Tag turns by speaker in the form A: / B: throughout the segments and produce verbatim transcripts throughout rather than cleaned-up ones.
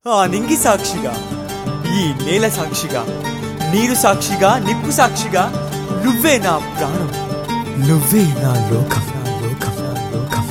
A: ఆ నింగి సాక్షిగా, ఈ నేల సాక్షిగా, నీరు సాక్షిగా, నిప్పు సాక్షిగా, నువ్వే నా ప్రాణం, నువ్వే నా లోకం, నా లోకం, నా లోకం.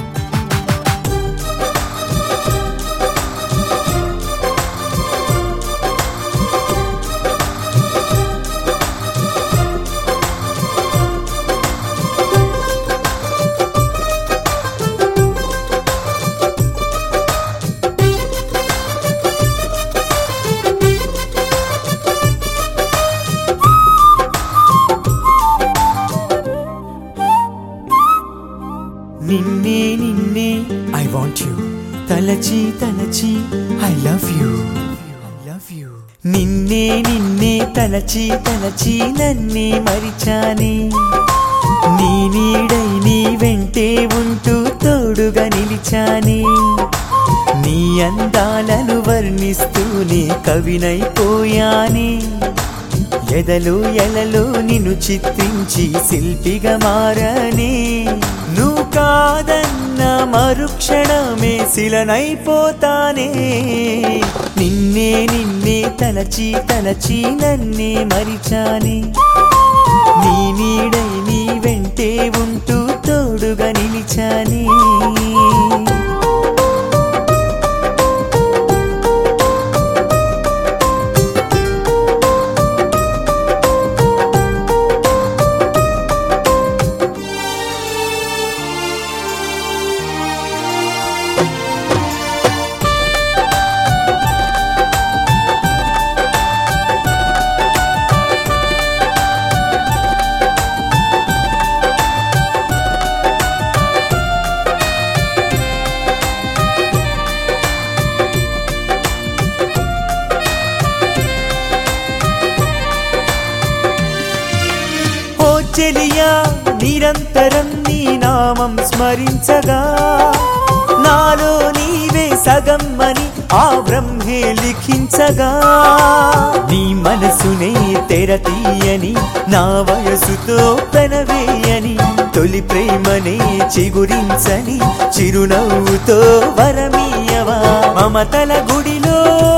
A: నిన్నే నిన్నే ఐ వాంట్ యు, తలచి తలచి I love you, I love you. నిన్నే నిన్నే తలచి తలచి నన్నే మరిచానే, నీ నీడై నీ వెంటే ఉంటూ తోడుగా నిలిచానే, నీ అందాలను వర్ణిస్తూనే కవినైపోయానే, ఎదలో ఎలలో నిన్ను చిత్రించి శిల్పిగా మారనే, నువ్వు కాదన్న మరుక్షణమే శిలనైపోతానే, నిన్నే నిన్నే తలచి తలచి నన్నే మరిచానే, నీ నీడై నీ వెంటే ఉంటూ తోడుగా నిలిచానే. చెలియా నిరంతరం నీ నామం స్మరించగా, నాలో నీవే సగం అని ఆ బ్రహ్మే లిఖించగా, నీ మనసునే తెరతీయని నా వయసుతో పెనవేయని, తొలి ప్రేమనే చిగురించని చిరునవ్వుతో వరమీయవా, మమతల గుడిలో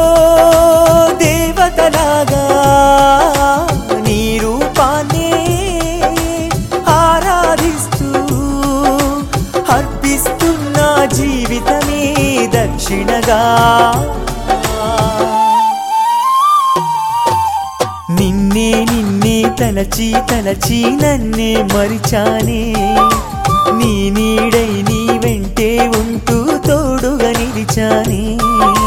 A: దేవతలాగా నీ రూపాన్ని అర్పిస్తున్నా జీవితమే దక్షిణగా. నిన్నే నిన్నే తలచి తలచి నన్నే మరిచానే, నీ నీడై నీ వెంటే ఉంటూ తోడుగా నిలిచానే.